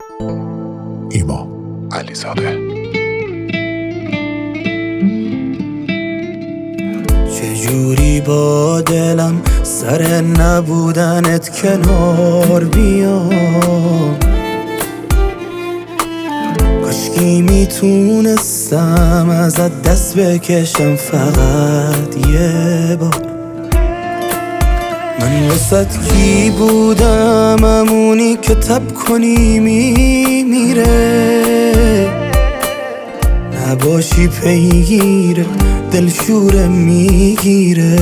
ایما علیزاده. چجوری با دلم سر نبودنت کنار بیام، کاشکی میتونستم ازت دست بکشم فقط یه بار. من واسط کی بودم؟ همونی که تب کنی میمیره، نباشی پیگیره دلشوره میگیره.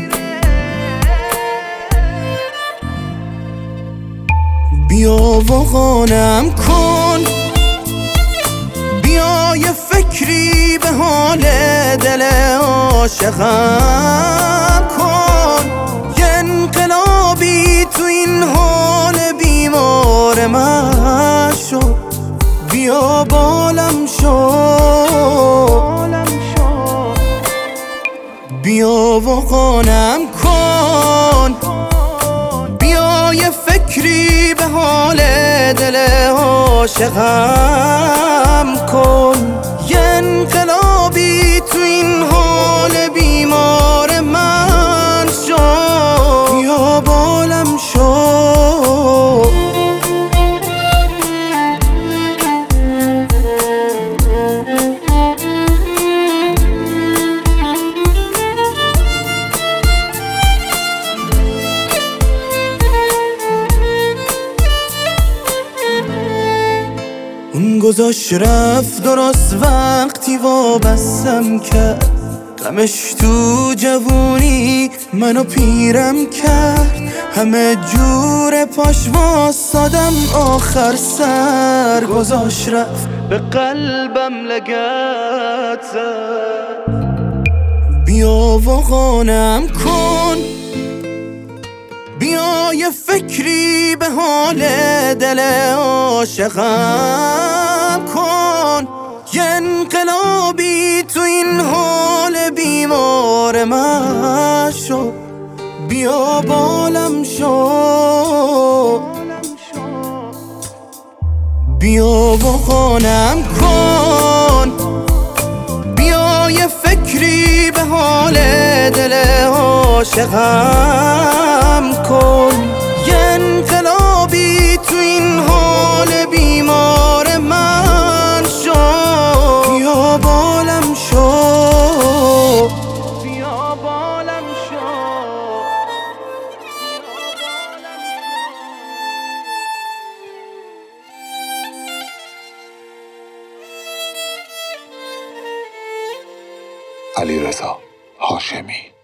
بیا و قانم کن، بیا یه فکری به حال دل عاشقم کن، یه انقلابی تو این حال بیمار من شو. بیا بالم شو، بیا و قانم کن، بیا یه فکری به حال دل عاشقم کن، یه انقلابی تو این حال بیمار من شو. بیا بالم شو. اون گذاشت رفت درست وقتی وابستم کرد، غمش تو جوونی منو پیرم کرد، همه جور پاش واسادم آخر سر گذاشت رفت به قلبم لگد زد. بیا و قانم کن، بیا یه فکری به حال دل عاشقم کن، یه انقلابی تو این حال بیمار من شو. بیا بالم شو، بیا و قانم کن، بیا یه فکری به حال دل عاشقم کن، یه انقلابی تو این حال بیمار من شو. بیا بالم شو، بیا بالم شو. علیرضا هاشمی.